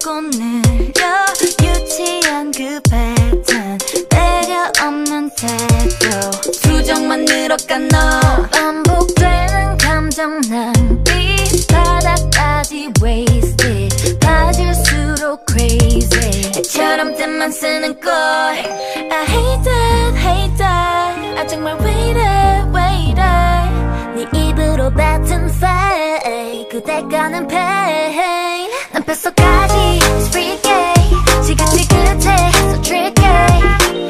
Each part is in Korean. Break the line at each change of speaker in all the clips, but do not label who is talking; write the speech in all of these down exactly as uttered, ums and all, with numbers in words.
자꾸 느려 유치한 그 패턴 배려 없는 태도 수정만 늘어가 너 반복되는 감정 낭비 바닥까지 wasted 봐줄수록 crazy 애처럼 때만 쓰는 걸 I hate that hate that 아 정말 왜 이래 왜 이래 네 입으로 뱉은 fake 그대가는 pain 난 뼛속까지 it's freaky 지긋지긋해 so tricky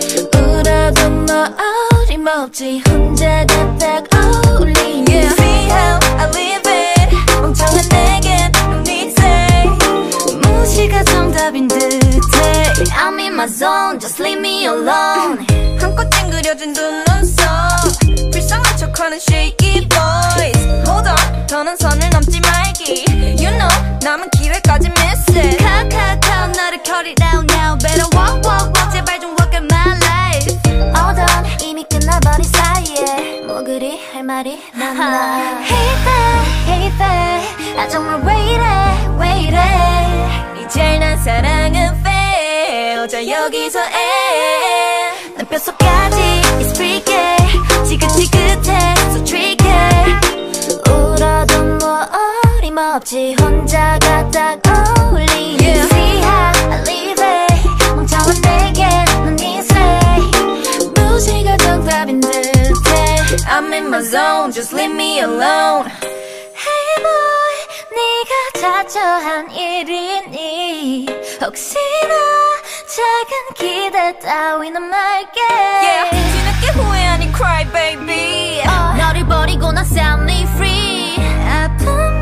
울어도 뭐 어림없지 혼자가 딱 어울리네 yeah. See how I live it 멍청한 내겐 눈이 say 무시가 정답인 듯해 I'm in my zone just leave me alone
한껏 찡그려진 두 눈썹 불쌍한 척하는 shaky voice Hold on 더는 선을 넘지 말기 You know 남은 기회까지 miss it
Cut cut cut 나를 cut it down now Better walk walk walk 제발 좀 walk in my life Hold on 이미 끝나버린 사이에 뭐 그리 할 말이 많나 Hate that hate that 아 정말 왜 이래 왜 이래
이제 난 사랑은 fail 자 여기서 end
난 뼛속까지 it's freaky 지긋지긋해 so tricky 울어도 뭐 어림없지 혼자가 딱 어울리네
yeah.
See how I live it 멍청한 내게 눈이 say 무시가 정답인 듯해
I'm in my zone just leave me alone
Hey boy 네가 자초한 일이니 혹시나 작은 기대 따위는 말게
Yeah 뒤늦게 후회하니 cry baby
uh, 너를 버리고 난 set me free 아픔은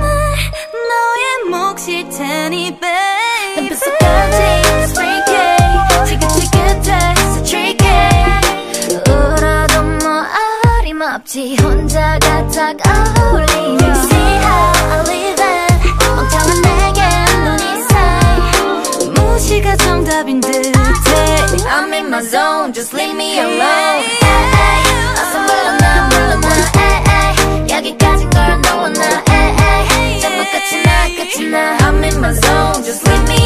너의 몫일 테니 baby 난 뼛속까지 it's freaky 지긋지긋해 so tricky 울어도 뭐 어림없지 혼자가 딱 어울리네 See how I live it 멍청한 내게 눈이 say 무시가 정답인 듯해
I'm in my zone just leave me alone
어서 물러나 물러나 에이 여기까진 걸 너와 나 에이 전부 끝이 나 끝이 나
I'm in my zone just leave me